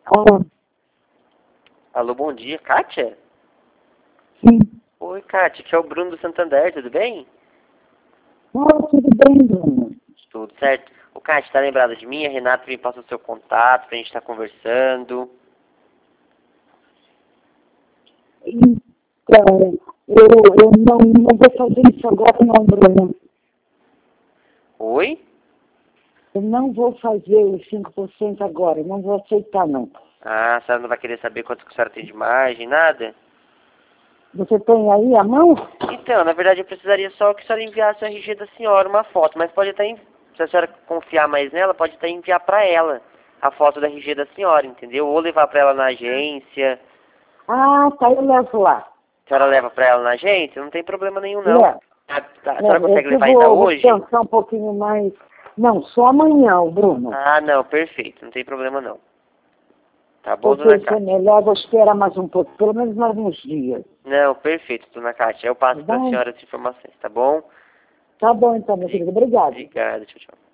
Alô? Alô, bom dia, Kátia? Sim. Oi, Kátia, aqui é o Bruno do Santander, tudo bem? Tudo bem, Bruno? Tudo certo. Ô, Kátia, tá lembrada de mim? A Renata me passou o seu contato pra gente estar conversando. Então, eu não vou fazer isso agora não, Bruno. Oi? Eu não vou fazer os 5% agora, eu não vou aceitar não. Ah, a senhora não vai querer saber quanto que a senhora tem de margem, nada? Você tem aí a mão? Então, na verdade, eu precisaria só que a senhora enviasse o RG da senhora, uma foto, mas pode até, se a senhora confiar mais nela, pode até enviar pra ela a foto do RG da senhora, entendeu? Ou levar pra ela na agência. Ah, tá, eu levo lá. A senhora leva pra ela na agência? Não tem problema nenhum, não. Levo. A senhora consegue Eu levar ainda vou hoje? pensar um pouquinho mais. Não, só amanhã, Bruno. Ah, não, perfeito. Não tem problema não. Tá bom, Porque dona isso é Cátia? melhor, vou esperar mais um pouco, pelo menos mais uns dias. Não, perfeito, dona Cátia. Eu Tá passo pra bom? senhora as informações, tá bom? Tá bom então, meu querido. Obrigado. Obrigado, tchau, tchau.